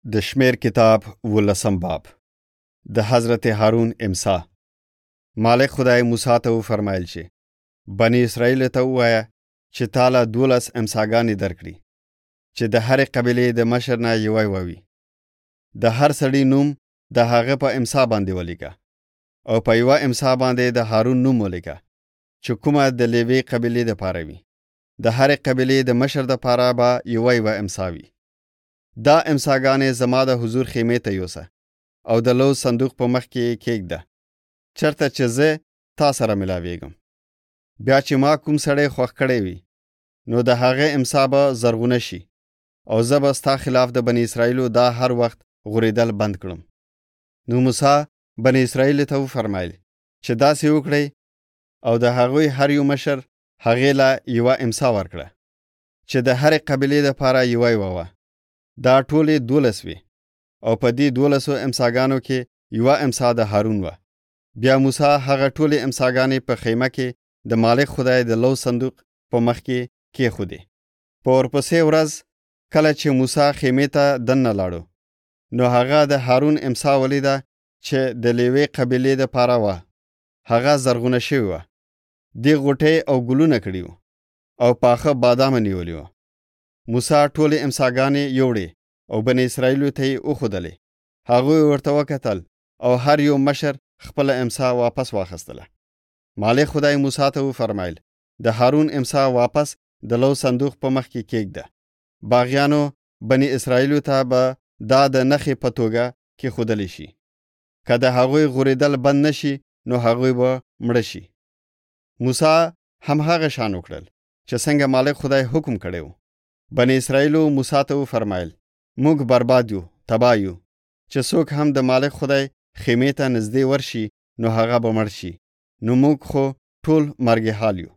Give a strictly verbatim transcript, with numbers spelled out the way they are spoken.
د شمیر کتاب ولسم باب د حضرت هارون امسا. مالک خدای موسی ته وفرمایل چې بنی اسرائیل ته ووایه چې تعالی دولس امساګانې درکړي چې د هرې قبیلې د مشر نه یوه ووي. د هر سړي نوم د هغه په امسا باندې ولیکه او په یوه امسا باندې د هارون نوم ولیکه چې کومه د لیوي قبیلې دپاره وي. د هرې قبیلې د مشر دپاره به یوه یوه امسا وي. دا امساګانې زما د حضور خیمې ته یوسه او د لوز صندوق په مخ کې یې کېږده، چرته چې زه تا سره ملاویږم. بیا چې ما کوم سړی خوښ کړی وي نو د هغه امسا به زرغونه شي او زه به ستا خلاف د بني اسرائیلو دا هر وخت غوریدل بند کړم. نو موسی بني اسرائیل ته وفرمایل چې داسې وکړئ او د هغوی هر یو مشر هغې له یوه امسا ورکړه چې د هرې قبیلې دپاره یوه یوه وه. دا ټولې دولس وي او په دې دولسو امساګانو کې یوه امسا د هارون وه. بیا موسی هغه ټولې امساګانې په خیمه کې د مالک خدای د لوز صندوق په مخ کې کېښودې. په ورپسې ورځ کله چې موسی خیمې ته دننه لاړو نو هغه د هارون امسا ولیده چې د لیوي قبیلې دپاره وه. هغه زرغونه شوې وه، دې غوټۍ او ګلونه کړي وو او پاخه بادامه نیولي وو. موسی ټولې امساګانې یوړې او بني اسرائیلو ته یې وښودلې. هغوی ورته وکتل او هر یو مشر خپله امسا واپس واخیستله. مالک خدای موسی ته وفرمایل د هارون امسا واپس د لوز صندوق په مخ کې کېږده. باغیانو بني اسرائیلو ته به دا د نښې په توګه کېښودلی شي. که د هغوی غوریدل بند نشي نو هغوی به مړه شي. موسی هم هغه شان وکړل چې څنګه مالک خدای حکم کړی و. بني اسرائیلو موسی ته وفرمایل موږ برباد یو، تباه یو. چې څوک هم د مالک خدای خیمې ته نږدې ورشي نو هغه به مړ شي. نو موږ خو ټول مرګ حال یو.